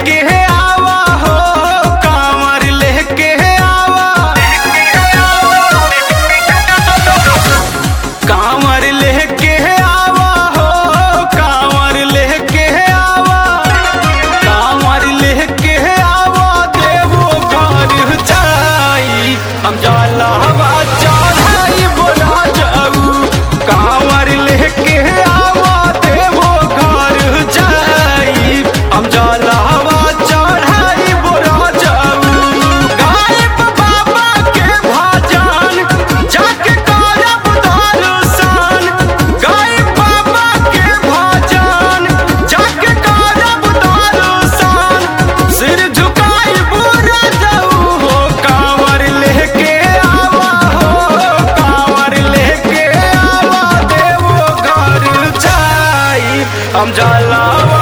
लेके आवा हो, कांवर लेके आवा, कांवर लेके आवा हो, कांवर लेके आवा, कांवर लेके आवा, देवो घर जाई हम जलवा चढ़ाई बोला जाऊ, कांवर लेके आवा, देवो घर जाई हम जलवा चढ़ाई बोला जाऊ। गायब बाबा के भजन जाके करब दर्शन, गायब बाबा के भजन जाके करब दर्शन, सिर झुकाई बुरा जाऊ हो, कांवर लेके आवा हो, कांवर लेके आवा, देवो घर जाई हम जलवा